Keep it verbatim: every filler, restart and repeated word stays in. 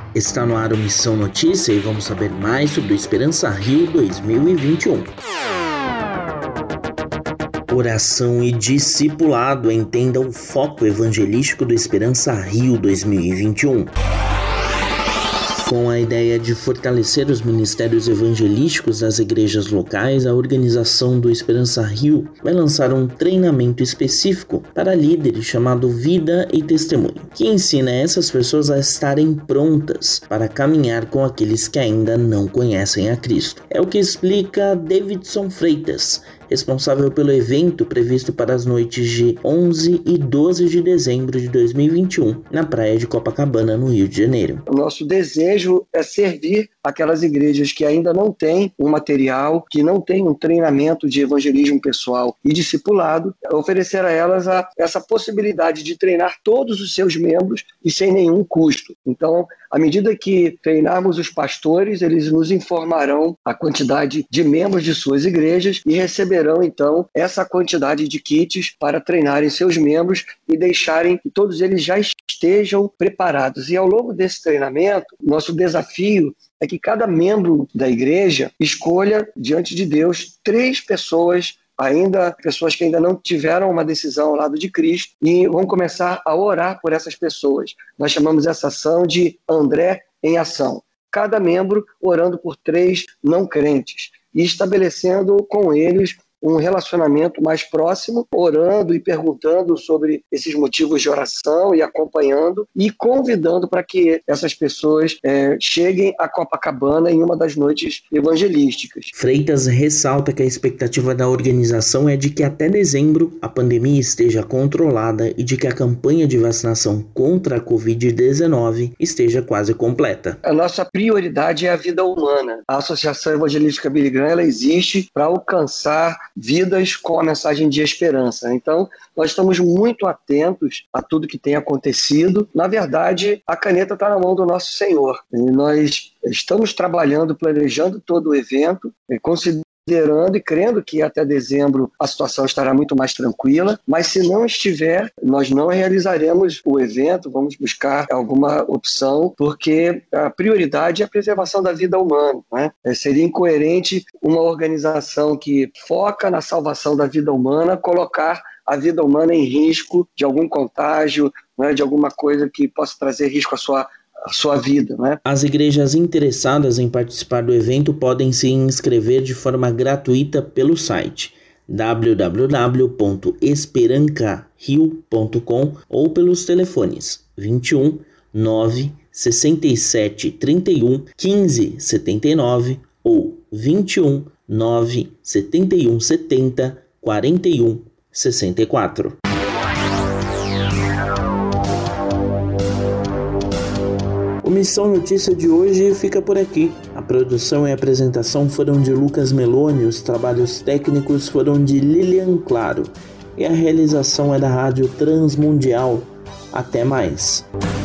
Está no ar o Missão Notícia e vamos saber mais sobre o Esperança Rio dois mil e vinte e um. Oração e discipulado, entenda o foco evangelístico do Esperança Rio dois mil e vinte e um. Com a ideia de fortalecer os ministérios evangelísticos das igrejas locais, a organização do Esperança Rio vai lançar um treinamento específico para líderes chamado Vida e Testemunho, que ensina essas pessoas a estarem prontas para caminhar com aqueles que ainda não conhecem a Cristo. É o que explica Davidson Freitas, responsável pelo evento previsto para as noites de onze e doze de dezembro de dois mil e vinte e um, na praia de Copacabana, no Rio de Janeiro. O nosso desejo é servir aquelas igrejas que ainda não têm um material, que não têm um treinamento de evangelismo pessoal e discipulado, oferecer a elas a, essa possibilidade de treinar todos os seus membros e sem nenhum custo. Então, à medida que treinarmos os pastores, eles nos informarão a quantidade de membros de suas igrejas e receberão, então, essa quantidade de kits para treinarem seus membros e deixarem que todos eles já estejam preparados. E ao longo desse treinamento, nosso desafio é que cada membro da igreja escolha, diante de Deus, três pessoas ainda pessoas que ainda não tiveram uma decisão ao lado de Cristo, e vão começar a orar por essas pessoas. Nós chamamos essa ação de André em Ação. Cada membro orando por três não crentes e estabelecendo com eles um relacionamento mais próximo, orando e perguntando sobre esses motivos de oração e acompanhando e convidando para que essas pessoas é, cheguem a Copacabana em uma das noites evangelísticas. Freitas ressalta que a expectativa da organização é de que até dezembro a pandemia esteja controlada e de que a campanha de vacinação contra a covid dezenove esteja quase completa. A nossa prioridade é a vida humana. A Associação Evangelística Billy Graham, ela existe para alcançar vidas com a mensagem de esperança. Então, nós estamos muito atentos a tudo que tem acontecido. Na verdade, a caneta está na mão do nosso Senhor. E nós estamos trabalhando, planejando todo o evento, considerando e crendo que até dezembro a situação estará muito mais tranquila, mas se não estiver, nós não realizaremos o evento, vamos buscar alguma opção, porque a prioridade é a preservação da vida humana, né? É, seria incoerente uma organização que foca na salvação da vida humana colocar a vida humana em risco de algum contágio, né, de alguma coisa que possa trazer risco à sua a sua vida, né? As igrejas interessadas em participar do evento podem se inscrever de forma gratuita pelo site w w w ponto esperanca rio ponto com ou pelos telefones vinte e um, nove, sessenta e sete, trinta e um, quinze, setenta e nove ou vinte e um, nove, setenta e um, setenta, quarenta e um, sessenta e quatro. O Missão Notícia de hoje fica por aqui. A produção e a apresentação foram de Lucas Meloni, os trabalhos técnicos foram de Lilian Claro e a realização é da Rádio Transmundial. Até mais!